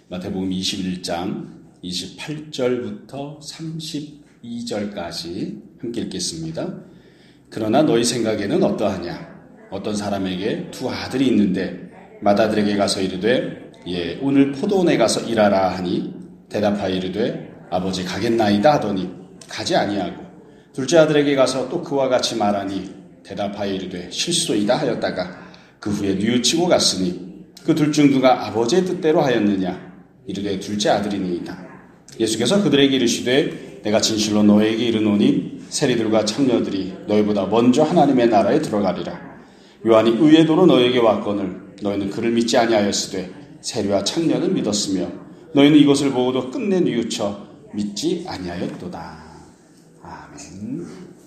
마태복음 21장 28절부터 32절까지 함께 읽겠습니다. 그러나 너희 생각에는 어떠하냐? 어떤 사람에게 두 아들이 있는데 맏아들에게 가서 이르되 오늘 포도원에 가서 일하라 하니 대답하여 이르되 아버지 가겠나이다 하더니 가지 아니하고 둘째 아들에게 가서 또 그와 같이 말하니 대답하여 이르되 실소이다 하였다가 그 후에 뉘우치고 갔으니 그 둘 중 누가 아버지의 뜻대로 하였느냐? 이르되 둘째 아들이니이다. 예수께서 그들에게 이르시되 내가 진실로 너에게 이르노니 세리들과 창녀들이 너희보다 먼저 하나님의 나라에 들어가리라. 요한이 의의 도로 너에게 왔거늘 너희는 그를 믿지 아니하였으되 세리와 창녀는 믿었으며 너희는 이것을 보고도 끝내 뉘우쳐 믿지 아니하였도다. 아멘.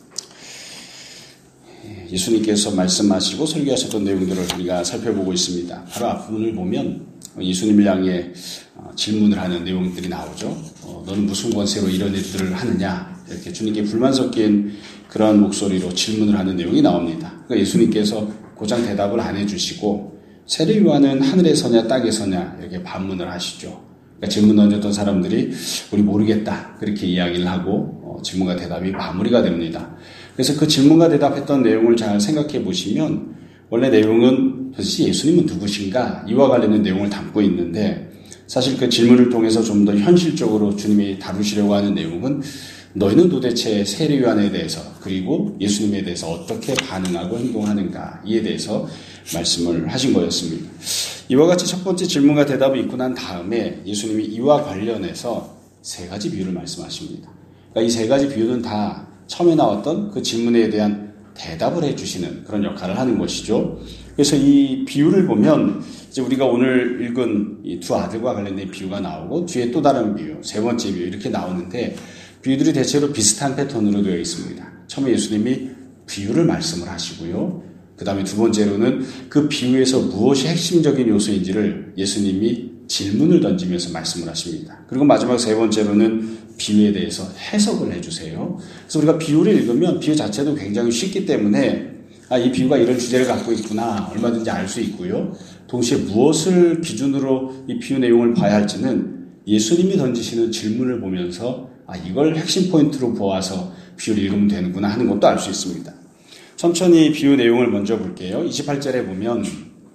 예수님께서 말씀하시고 설교하셨던 내용들을 우리가 살펴보고 있습니다. 바로 앞부분을 보면 예수님을 향해 질문을 하는 내용들이 나오죠. 너는 무슨 권세로 이런 일들을 하느냐? 이렇게 주님께 불만 섞인 그런 목소리로 질문을 하는 내용이 나옵니다. 그러니까 예수님께서 고장 대답을 안 해주시고 세례 요한은 하늘에 서냐 땅에 서냐 이렇게 반문을 하시죠. 그러니까 질문 던졌던 사람들이 우리 모르겠다 그렇게 이야기를 하고 질문과 대답이 마무리가 됩니다. 그래서 그 질문과 대답했던 내용을 잘 생각해 보시면 원래 내용은 도대체 예수님은 누구신가? 이와 관련된 내용을 담고 있는데 사실 그 질문을 통해서 좀 더 현실적으로 주님이 다루시려고 하는 내용은 너희는 도대체 세례 요한에 대해서 그리고 예수님에 대해서 어떻게 반응하고 행동하는가 이에 대해서 말씀을 하신 거였습니다. 이와 같이 첫 번째 질문과 대답이 있고 난 다음에 예수님이 이와 관련해서 세 가지 비유를 말씀하십니다. 그러니까 이 세 가지 비유는 다 처음에 나왔던 그 질문에 대한 대답을 해주시는 그런 역할을 하는 것이죠. 그래서 이 비유를 보면 이제 우리가 오늘 읽은 이 두 아들과 관련된 비유가 나오고 뒤에 또 다른 비유, 세 번째 비유 이렇게 나오는데 비유들이 대체로 비슷한 패턴으로 되어 있습니다. 처음에 예수님이 비유를 말씀을 하시고요. 그 다음에 두 번째로는 그 비유에서 무엇이 핵심적인 요소인지를 예수님이 질문을 던지면서 말씀을 하십니다. 그리고 마지막 세 번째로는 비유에 대해서 해석을 해주세요. 그래서 우리가 비유를 읽으면 비유 자체도 굉장히 쉽기 때문에 이 비유가 이런 주제를 갖고 있구나 얼마든지 알 수 있고요. 동시에 무엇을 기준으로 이 비유 내용을 봐야 할지는 예수님이 던지시는 질문을 보면서 이걸 핵심 포인트로 보아서 비유를 읽으면 되는구나 하는 것도 알 수 있습니다. 천천히 비유 내용을 먼저 볼게요. 28절에 보면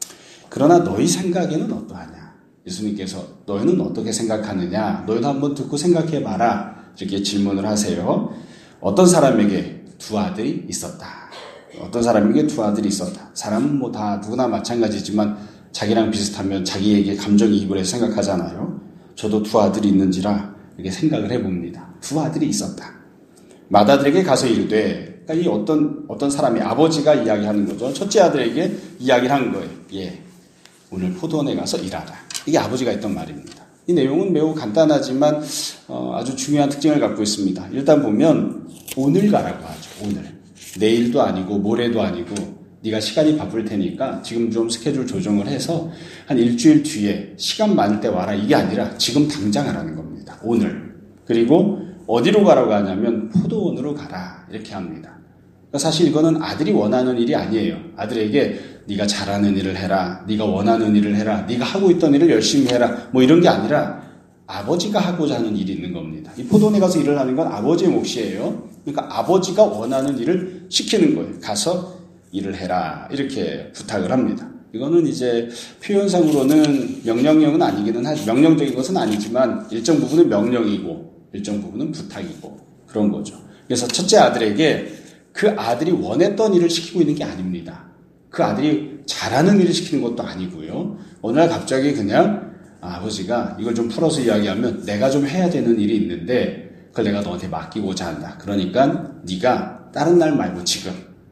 그러나 너희 생각에는 어떠하냐? 예수님께서 너희는 어떻게 생각하느냐? 너희도 한번 듣고 생각해봐라. 이렇게 질문을 하세요. 어떤 사람에게 두 아들이 있었다. 어떤 사람에게 두 아들이 있었다. 사람은 뭐 다 누구나 마찬가지지만 자기랑 비슷하면 자기에게 감정이입을 해서 생각하잖아요. 저도 두 아들이 있는지라 이렇게 생각을 해봅니다. 두 아들이 있었다. 맏아들에게 가서 이르되, 그러니까 이 어떤 사람이 아버지가 이야기하는 거죠. 첫째 아들에게 이야기를 한 거예요. 오늘 포도원에 가서 일하라. 이게 아버지가 했던 말입니다. 이 내용은 매우 간단하지만 아주 중요한 특징을 갖고 있습니다. 일단 보면 오늘 가라고 하죠. 오늘. 내일도 아니고 모레도 아니고 네가 시간이 바쁠 테니까 지금 좀 스케줄 조정을 해서 한 일주일 뒤에 시간 많을 때 와라. 이게 아니라 지금 당장 하라는 겁니다. 오늘. 그리고 어디로 가라고 하냐면 포도원으로 가라. 이렇게 합니다. 그러니까 사실 이거는 아들이 원하는 일이 아니에요. 아들에게 네가 잘하는 일을 해라. 네가 원하는 일을 해라. 네가 하고 있던 일을 열심히 해라. 뭐 이런 게 아니라 아버지가 하고자 하는 일이 있는 겁니다. 이 포도원에 가서 일을 하는 건 아버지의 몫이에요. 그러니까 아버지가 원하는 일을 시키는 거예요. 가서 일을 해라. 이렇게 부탁을 합니다. 이거는 이제 표현상으로는 명령형은 아니기는 하죠. 명령적인 것은 아니지만 일정 부분은 명령이고 일정 부분은 부탁이고 그런 거죠. 그래서 첫째 아들에게 그 아들이 원했던 일을 시키고 있는 게 아닙니다. 그 아들이 잘하는 일을 시키는 것도 아니고요. 어느 날 갑자기 그냥 아버지가 이걸 좀 풀어서 이야기하면 내가 좀 해야 되는 일이 있는데 그걸 내가 너한테 맡기고자 한다. 그러니까 네가 다른 날 말고 지금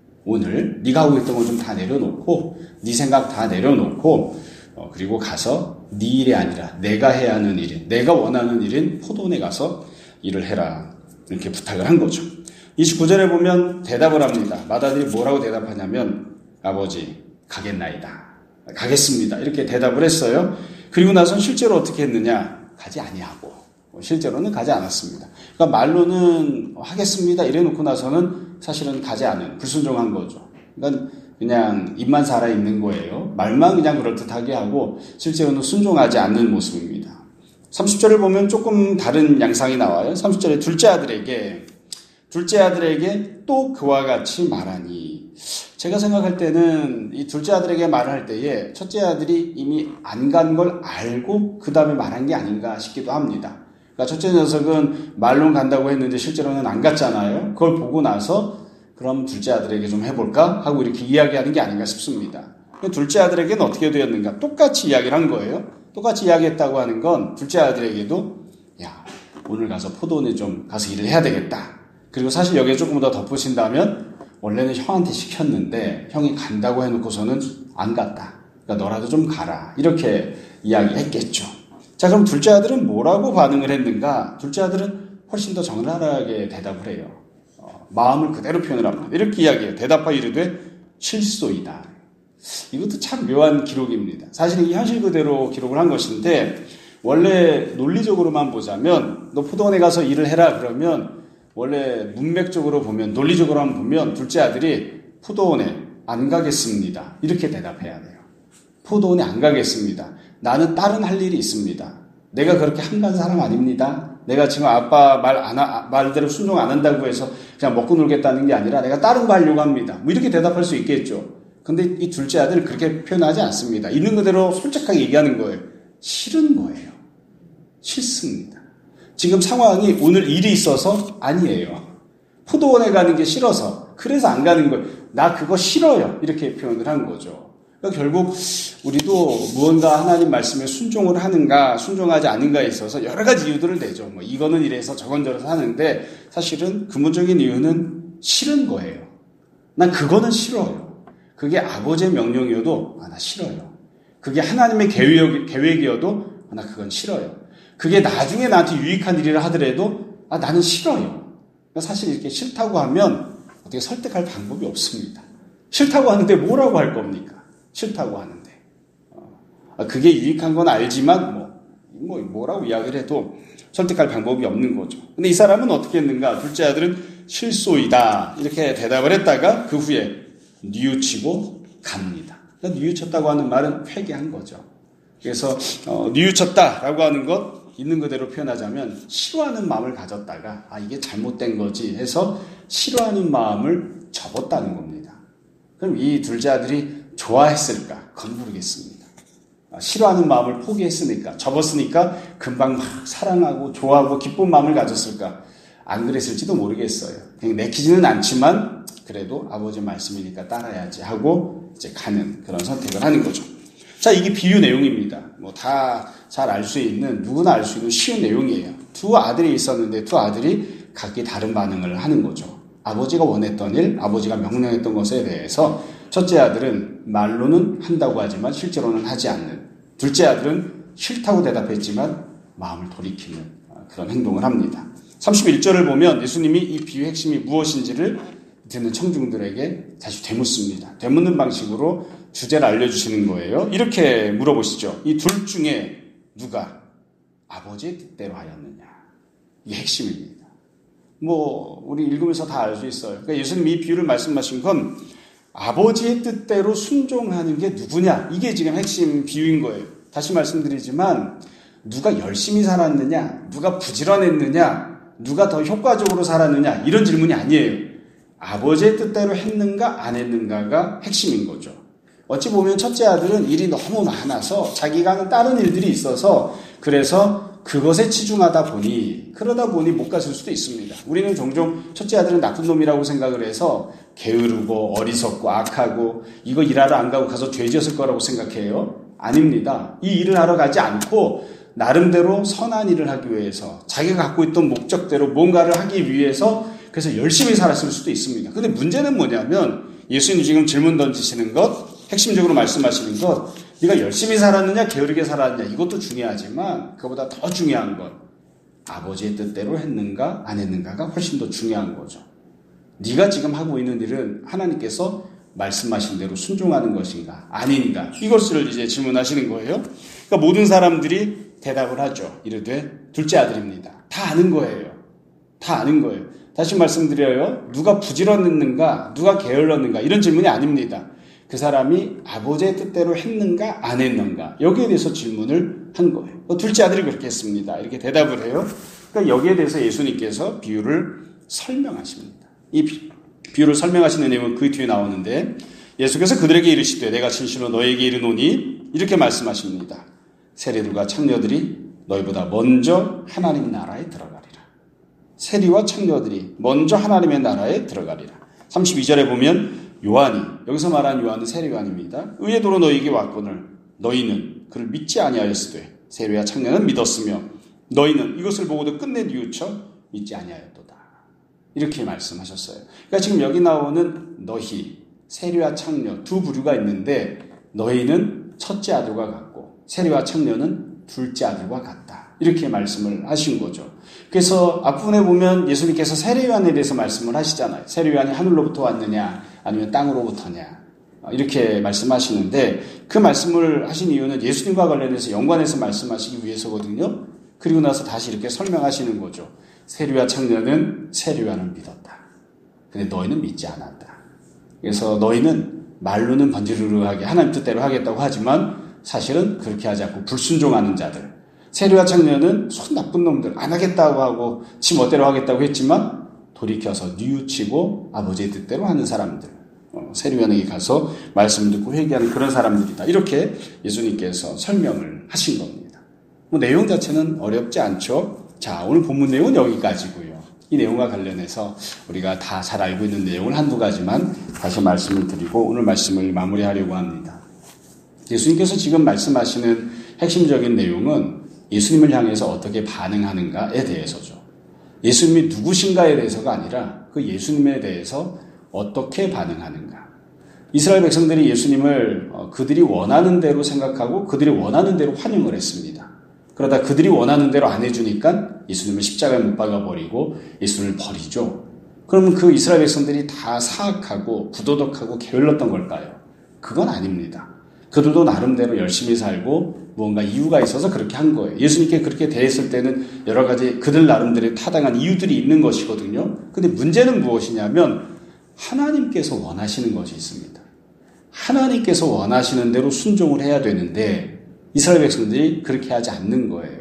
오늘 네가 하고 있던 거 좀 다 내려놓고 네 생각 다 내려놓고 그리고 가서 네 일이 아니라 내가 해야 하는 일인 내가 원하는 일인 포도원에 가서 일을 해라. 이렇게 부탁을 한 거죠. 29절에 보면 대답을 합니다. 맏아들이 뭐라고 대답하냐면 아버지 가겠나이다. 가겠습니다. 이렇게 대답을 했어요. 그리고 나선 실제로 어떻게 했느냐? 가지 아니하고 실제로는 가지 않았습니다. 그러니까 말로는 하겠습니다. 이래놓고 나서는 사실은 가지 않은 불순종한 거죠. 그러니까 그냥 입만 살아있는 거예요. 말만 그냥 그럴듯하게 하고 실제로는 순종하지 않는 모습입니다. 30절을 보면 조금 다른 양상이 나와요. 30절에 둘째 아들에게 또 그와 같이 말하니. 제가 생각할 때는 이 둘째 아들에게 말을 할 때에 첫째 아들이 이미 안 간 걸 알고 그 다음에 말한 게 아닌가 싶기도 합니다. 그러니까 첫째 녀석은 말론 간다고 했는데 실제로는 안 갔잖아요. 그걸 보고 나서 그럼 둘째 아들에게 좀 해볼까 하고 이렇게 이야기하는 게 아닌가 싶습니다. 둘째 아들에게는 어떻게 되었는가? 똑같이 이야기를 한 거예요. 똑같이 이야기했다고 하는 건 둘째 아들에게도 야, 오늘 가서 포도원에 좀 가서 일을 해야 되겠다. 그리고 사실 여기에 조금 더 덧붙인다면 원래는 형한테 시켰는데 형이 간다고 해놓고서는 안 갔다. 그러니까 너라도 좀 가라. 이렇게 이야기했겠죠. 자, 그럼 둘째 아들은 뭐라고 반응을 했는가? 둘째 아들은 훨씬 더 적나라하게 대답을 해요. 마음을 그대로 표현을 합니다. 이렇게 이야기해요. 대답하여 이르되 실소이다. 이것도 참 묘한 기록입니다. 사실 이 현실 그대로 기록을 한 것인데 원래 논리적으로만 보자면 너 포도원에 가서 일을 해라 그러면 원래 문맥적으로 보면 논리적으로만 보면 둘째 아들이 포도원에 안 가겠습니다. 이렇게 대답해야 돼요. 포도원에 안 가겠습니다. 나는 다른 할 일이 있습니다. 내가 그렇게 한가한 사람 아닙니다. 내가 지금 아빠 말대로 순종 안 한다고 해서 그냥 먹고 놀겠다는 게 아니라 내가 다른 거 하려고 합니다. 뭐 이렇게 대답할 수 있겠죠. 근데 이 둘째 아들은 그렇게 표현하지 않습니다. 있는 그대로 솔직하게 얘기하는 거예요. 싫은 거예요. 싫습니다. 지금 상황이 오늘 일이 있어서 아니에요. 포도원에 가는 게 싫어서 그래서 안 가는 거예요. 나 그거 싫어요. 이렇게 표현을 한 거죠. 그러니까 결국 우리도 무언가 하나님 말씀에 순종을 하는가 순종하지 않는가에 있어서 여러 가지 이유들을 내죠. 뭐 이거는 이래서 저건 저래서 하는데 사실은 근본적인 이유는 싫은 거예요. 난 그거는 싫어요. 그게 아버지의 명령이어도 나 싫어요. 그게 하나님의 계획이어도 나 그건 싫어요. 그게 나중에 나한테 유익한 일이라 하더라도 나는 싫어요. 사실 이렇게 싫다고 하면 어떻게 설득할 방법이 없습니다. 싫다고 하는데 뭐라고 할 겁니까? 싫다고 하는데 그게 유익한 건 알지만 뭐라고 이야기를 해도 설득할 방법이 없는 거죠. 근데 이 사람은 어떻게 했는가? 둘째 아들은 실소이다 이렇게 대답을 했다가 그 후에 뉘우치고 갑니다. 그러니까 뉘우쳤다고 하는 말은 회개한 거죠. 그래서 뉘우쳤다라고 하는 것 있는 그대로 표현하자면 싫어하는 마음을 가졌다가 이게 잘못된 거지 해서 싫어하는 마음을 접었다는 겁니다. 그럼 이 둘째 아들이 좋아했을까? 그건 모르겠습니다. 싫어하는 마음을 포기했으니까 접었으니까 금방 막 사랑하고 좋아하고 기쁜 마음을 가졌을까? 안 그랬을지도 모르겠어요. 내키지는 않지만 그래도 아버지 말씀이니까 따라야지 하고 이제 가는 그런 선택을 하는 거죠. 자, 이게 비유 내용입니다. 다 잘 알 수 있는, 누구나 알 수 있는 쉬운 내용이에요. 두 아들이 있었는데 두 아들이 각기 다른 반응을 하는 거죠. 아버지가 원했던 일, 아버지가 명령했던 것에 대해서 첫째 아들은 말로는 한다고 하지만 실제로는 하지 않는, 둘째 아들은 싫다고 대답했지만 마음을 돌이키는 그런 행동을 합니다. 31절을 보면 예수님이 이 비유의 핵심이 무엇인지를 듣는 청중들에게 다시 되묻습니다. 되묻는 방식으로 주제를 알려주시는 거예요. 이렇게 물어보시죠. 이 둘 중에 누가 아버지의 뜻대로 하였느냐. 이게 핵심입니다. 우리 읽으면서 다 알 수 있어요. 그러니까 예수님이 이 비유를 말씀하신 건 아버지의 뜻대로 순종하는 게 누구냐. 이게 지금 핵심 비유인 거예요. 다시 말씀드리지만 누가 열심히 살았느냐, 누가 부지런했느냐, 누가 더 효과적으로 살았느냐 이런 질문이 아니에요. 아버지의 뜻대로 했는가 안 했는가가 핵심인 거죠. 어찌 보면 첫째 아들은 일이 너무 많아서 자기가 하는 다른 일들이 있어서 그래서 그것에 치중하다 보니 그러다 보니 못 갔을 수도 있습니다. 우리는 종종 첫째 아들은 나쁜 놈이라고 생각을 해서 게으르고 어리석고 악하고 이거 일하러 안 가고 가서 죄 지었을 거라고 생각해요. 아닙니다. 이 일을 하러 가지 않고 나름대로 선한 일을 하기 위해서 자기가 갖고 있던 목적대로 뭔가를 하기 위해서 그래서 열심히 살았을 수도 있습니다. 근데 문제는 뭐냐면 예수님 지금 질문 던지시는 것, 핵심적으로 말씀하시는 것, 네가 열심히 살았느냐 게으르게 살았느냐 이것도 중요하지만 그보다 더 중요한 건 아버지의 뜻대로 했는가 안 했는가가 훨씬 더 중요한 거죠. 네가 지금 하고 있는 일은 하나님께서 말씀하신 대로 순종하는 것인가 아닌가 이것을 이제 질문하시는 거예요. 그러니까 모든 사람들이 대답을 하죠. 이르되 둘째 아들입니다. 다 아는 거예요. 다 아는 거예요. 다시 말씀드려요. 누가 부지런했는가 누가 게을렀는가 이런 질문이 아닙니다. 그 사람이 아버지의 뜻대로 했는가 안 했는가 여기에 대해서 질문을 한 거예요. 둘째 아들이 그렇게 했습니다. 이렇게 대답을 해요. 그러니까 여기에 대해서 예수님께서 비유를 설명하십니다. 이 비유를 설명하시는 내용은 그 뒤에 나오는데 예수께서 그들에게 이르시되 내가 진실로 너희에게 이르노니 이렇게 말씀하십니다. 세리들과 창녀들이 너희보다 먼저 하나님 나라에 들어가리라. 세리와 창녀들이 먼저 하나님의 나라에 들어가리라. 32절에 보면 요한이, 여기서 말한 요한은 세례 요한입니다. 의의 도로 너희에게 왔거늘 너희는 그를 믿지 아니하였으되 세리와 창녀는 믿었으며 너희는 이것을 보고도 끝내 뉘우쳐 믿지 아니하였도다. 이렇게 말씀하셨어요. 그러니까 지금 여기 나오는 너희, 세리와 창녀 두 부류가 있는데 너희는 첫째 아들과 같고 세리와 창녀는 둘째 아들과 같다. 이렇게 말씀을 하신 거죠. 그래서 앞부분에 보면 예수님께서 세례 요한에 대해서 말씀을 하시잖아요. 세례 요한이 하늘로부터 왔느냐 아니면 땅으로부터냐 이렇게 말씀하시는데 그 말씀을 하신 이유는 예수님과 관련해서 연관해서 말씀하시기 위해서거든요. 그리고 나서 다시 이렇게 설명하시는 거죠. 세리와 창녀는 세례 요한을 믿었다. 근데 너희는 믿지 않았다. 그래서 너희는 말로는 번지르르하게 하나님 뜻대로 하겠다고 하지만 사실은 그렇게 하지 않고 불순종하는 자들. 세리와 창녀는 손 나쁜 놈들 안 하겠다고 하고 지 멋대로 하겠다고 했지만 돌이켜서 뉘우치고 아버지의 뜻대로 하는 사람들. 세리요한에게 가서 말씀 듣고 회개하는 그런 사람들이다. 이렇게 예수님께서 설명을 하신 겁니다. 내용 자체는 어렵지 않죠. 자, 오늘 본문 내용은 여기까지고요. 이 내용과 관련해서 우리가 다 잘 알고 있는 내용을 한두 가지만 다시 말씀을 드리고 오늘 말씀을 마무리하려고 합니다. 예수님께서 지금 말씀하시는 핵심적인 내용은 예수님을 향해서 어떻게 반응하는가에 대해서죠. 예수님이 누구신가에 대해서가 아니라 그 예수님에 대해서 어떻게 반응하는가. 이스라엘 백성들이 예수님을 그들이 원하는 대로 생각하고 그들이 원하는 대로 환영을 했습니다. 그러다 그들이 원하는 대로 안 해주니까 예수님을 십자가에 못 박아버리고 예수님을 버리죠. 그러면 그 이스라엘 백성들이 다 사악하고 부도덕하고 게을렀던 걸까요? 그건 아닙니다. 그들도 나름대로 열심히 살고 무언가 이유가 있어서 그렇게 한 거예요. 예수님께 그렇게 대했을 때는 여러 가지 그들 나름대로 타당한 이유들이 있는 것이거든요. 근데 문제는 무엇이냐면 하나님께서 원하시는 것이 있습니다. 하나님께서 원하시는 대로 순종을 해야 되는데 이스라엘 백성들이 그렇게 하지 않는 거예요.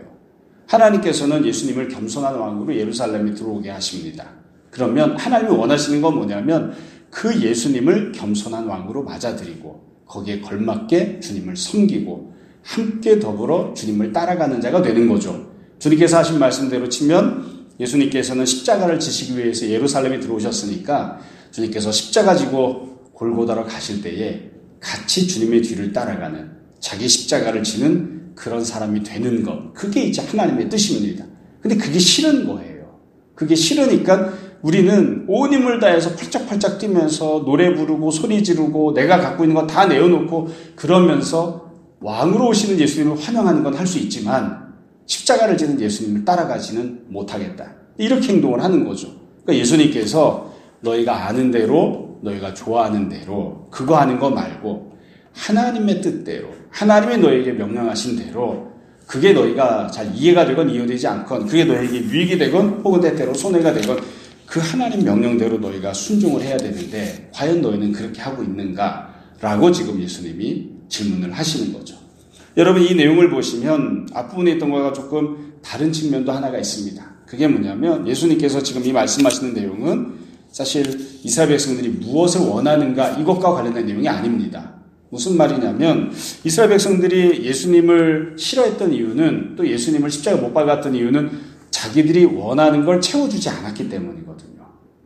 하나님께서는 예수님을 겸손한 왕으로 예루살렘에 들어오게 하십니다. 그러면 하나님이 원하시는 건 뭐냐면 그 예수님을 겸손한 왕으로 맞아들이고 거기에 걸맞게 주님을 섬기고 함께 더불어 주님을 따라가는 자가 되는 거죠. 주님께서 하신 말씀대로 치면 예수님께서는 십자가를 지시기 위해서 예루살렘에 들어오셨으니까 주님께서 십자가 지고 골고다로 가실 때에 같이 주님의 뒤를 따라가는 자기 십자가를 지는 그런 사람이 되는 것. 그게 이제 하나님의 뜻입니다. 근데 그게 싫은 거예요. 그게 싫으니까 우리는 온 힘을 다해서 팔짝팔짝 뛰면서 노래 부르고 소리 지르고 내가 갖고 있는 거 다 내어놓고 그러면서 왕으로 오시는 예수님을 환영하는 건 할 수 있지만 십자가를 지는 예수님을 따라가지는 못하겠다. 이렇게 행동을 하는 거죠. 그러니까 예수님께서 너희가 아는 대로 너희가 좋아하는 대로 그거 하는 거 말고 하나님의 뜻대로 하나님이 너희에게 명령하신 대로 그게 너희가 잘 이해가 되건 이해되지 않건 그게 너희에게 유익이 되건 혹은 때때로 손해가 되건 그 하나님 명령대로 너희가 순종을 해야 되는데 과연 너희는 그렇게 하고 있는가? 라고 지금 예수님이 질문을 하시는 거죠. 여러분 이 내용을 보시면 앞부분에 있던 것과 조금 다른 측면도 하나가 있습니다. 그게 뭐냐면 예수님께서 지금 이 말씀하시는 내용은 사실 이스라엘 백성들이 무엇을 원하는가 이것과 관련된 내용이 아닙니다. 무슨 말이냐면 이스라엘 백성들이 예수님을 싫어했던 이유는 또 예수님을 십자가에 못 박았던 이유는 자기들이 원하는 걸 채워주지 않았기 때문이거든요.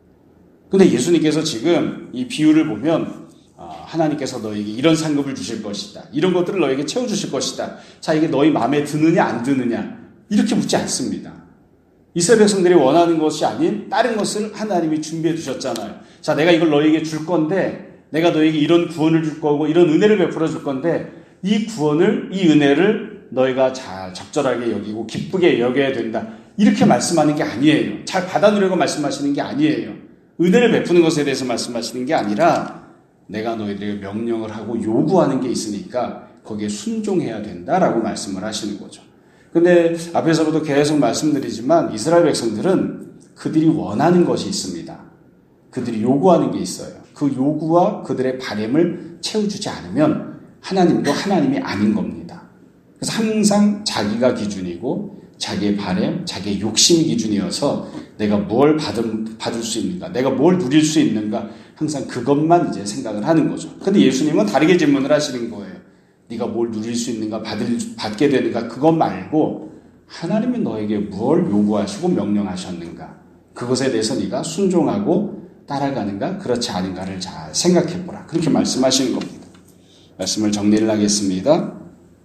근데 예수님께서 지금 이 비유를 보면 하나님께서 너에게 이런 상급을 주실 것이다. 이런 것들을 너에게 채워주실 것이다. 자, 이게 너희 마음에 드느냐 안 드느냐 이렇게 묻지 않습니다. 이스라엘 백성들이 원하는 것이 아닌 다른 것을 하나님이 준비해 주셨잖아요. 자, 내가 이걸 너에게 줄 건데 내가 너에게 이런 구원을 줄 거고 이런 은혜를 베풀어 줄 건데 이 구원을 이 은혜를 너희가 잘 적절하게 여기고 기쁘게 여겨야 된다. 이렇게 말씀하는 게 아니에요. 잘 받아들이고 말씀하시는 게 아니에요. 은혜를 베푸는 것에 대해서 말씀하시는 게 아니라 내가 너희들에게 명령을 하고 요구하는 게 있으니까 거기에 순종해야 된다라고 말씀을 하시는 거죠. 근데 앞에서부터 계속 말씀드리지만 이스라엘 백성들은 그들이 원하는 것이 있습니다. 그들이 요구하는 게 있어요. 그 요구와 그들의 바램을 채워주지 않으면 하나님도 하나님이 아닌 겁니다. 그래서 항상 자기가 기준이고 자기의 바람, 자기의 욕심이 기준이어서 내가 뭘 받을 수 있는가, 내가 뭘 누릴 수 있는가, 항상 그것만 이제 생각을 하는 거죠. 근데 예수님은 다르게 질문을 하시는 거예요. 네가 뭘 누릴 수 있는가, 받게 되는가, 그것 말고 하나님이 너에게 뭘 요구하시고 명령하셨는가, 그것에 대해서 네가 순종하고 따라가는가, 그렇지 않은가를 잘 생각해보라. 그렇게 말씀하시는 겁니다. 말씀을 정리를 하겠습니다.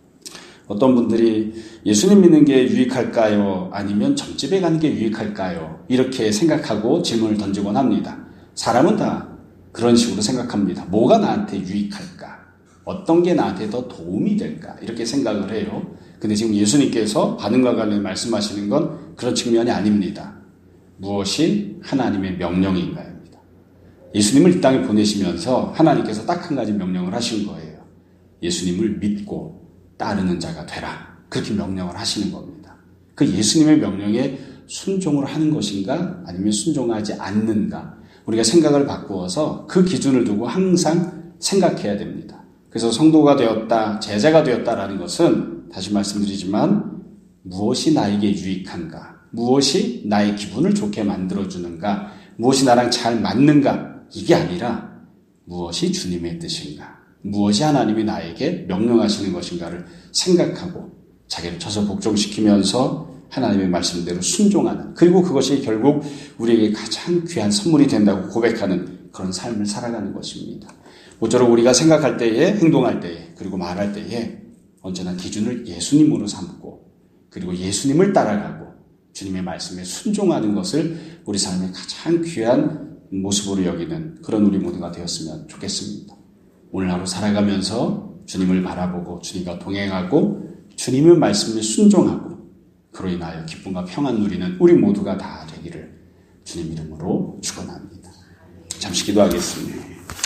어떤 분들이 예수님 믿는 게 유익할까요? 아니면 점집에 가는 게 유익할까요? 이렇게 생각하고 질문을 던지곤 합니다. 사람은 다 그런 식으로 생각합니다. 뭐가 나한테 유익할까? 어떤 게 나한테 더 도움이 될까? 이렇게 생각을 해요. 근데 지금 예수님께서 반응과 관련해 말씀하시는 건 그런 측면이 아닙니다. 무엇이 하나님의 명령인가입니다. 예수님을 이 땅에 보내시면서 하나님께서 딱 한 가지 명령을 하신 거예요. 예수님을 믿고 따르는 자가 되라. 그렇게 명령을 하시는 겁니다. 그 예수님의 명령에 순종을 하는 것인가 아니면 순종하지 않는가, 우리가 생각을 바꾸어서 그 기준을 두고 항상 생각해야 됩니다. 그래서 성도가 되었다, 제자가 되었다라는 것은 다시 말씀드리지만 무엇이 나에게 유익한가, 무엇이 나의 기분을 좋게 만들어주는가, 무엇이 나랑 잘 맞는가, 이게 아니라 무엇이 주님의 뜻인가, 무엇이 하나님이 나에게 명령하시는 것인가를 생각하고 자기를 쳐서 복종시키면서 하나님의 말씀대로 순종하는, 그리고 그것이 결국 우리에게 가장 귀한 선물이 된다고 고백하는 그런 삶을 살아가는 것입니다. 모쪼록 우리가 생각할 때에, 행동할 때에, 그리고 말할 때에 언제나 기준을 예수님으로 삼고 그리고 예수님을 따라가고 주님의 말씀에 순종하는 것을 우리 삶의 가장 귀한 모습으로 여기는 그런 우리 모두가 되었으면 좋겠습니다. 오늘 하루 살아가면서 주님을 바라보고 주님과 동행하고 주님의 말씀에 순종하고 그로 인하여 기쁨과 평안 누리는 우리 모두가 다 되기를 주님 이름으로 축원합니다. 잠시 기도하겠습니다.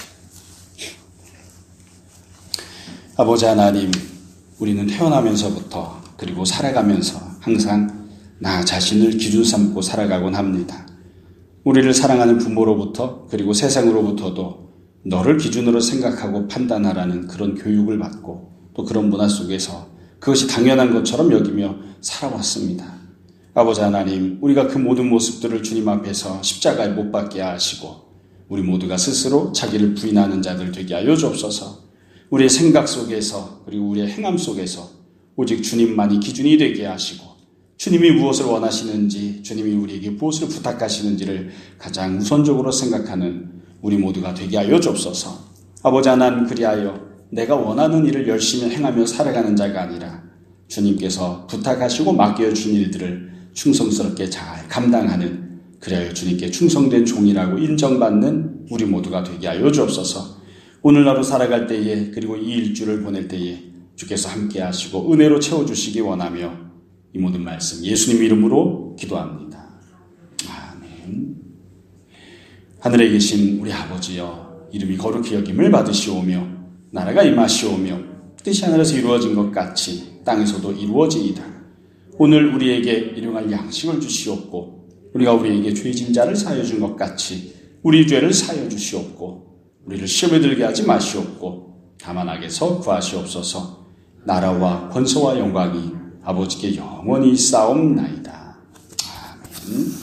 아버지 하나님, 우리는 태어나면서부터 그리고 살아가면서 항상 나 자신을 기준 삼고 살아가곤 합니다. 우리를 사랑하는 부모로부터 그리고 세상으로부터도 너를 기준으로 생각하고 판단하라는 그런 교육을 받고 또 그런 문화 속에서 그것이 당연한 것처럼 여기며 살아왔습니다. 아버지 하나님, 우리가 그 모든 모습들을 주님 앞에서 십자가에 못 박게 하시고 우리 모두가 스스로 자기를 부인하는 자들 되게 하여 주옵소서. 우리의 생각 속에서 그리고 우리의 행함 속에서 오직 주님만이 기준이 되게 하시고 주님이 무엇을 원하시는지, 주님이 우리에게 무엇을 부탁하시는지를 가장 우선적으로 생각하는 우리 모두가 되게 하여 주옵소서. 아버지 하나님, 그리하여 내가 원하는 일을 열심히 행하며 살아가는 자가 아니라 주님께서 부탁하시고 맡겨준 일들을 충성스럽게 잘 감당하는, 그리하여 주님께 충성된 종이라고 인정받는 우리 모두가 되게 하여 주옵소서. 오늘 하루 살아갈 때에 그리고 이 일주를 보낼 때에 주께서 함께 하시고 은혜로 채워주시기 원하며 이 모든 말씀 예수님 이름으로 기도합니다. 아멘. 하늘에 계신 우리 아버지여, 이름이 거룩히 여김을 받으시오며 나라가 임하시오며 뜻이 하늘에서 이루어진 것 같이 땅에서도 이루어지이다. 오늘 우리에게 일용할 양식을 주시옵고 우리가 우리에게 죄진 자를 사하여 준 것 같이 우리 죄를 사하여 주시옵고 우리를 시험에 들게 하지 마시옵고 다만 악에서 구하시옵소서. 나라와 권세와 영광이 아버지께 영원히 쌓옵나이다. 아멘.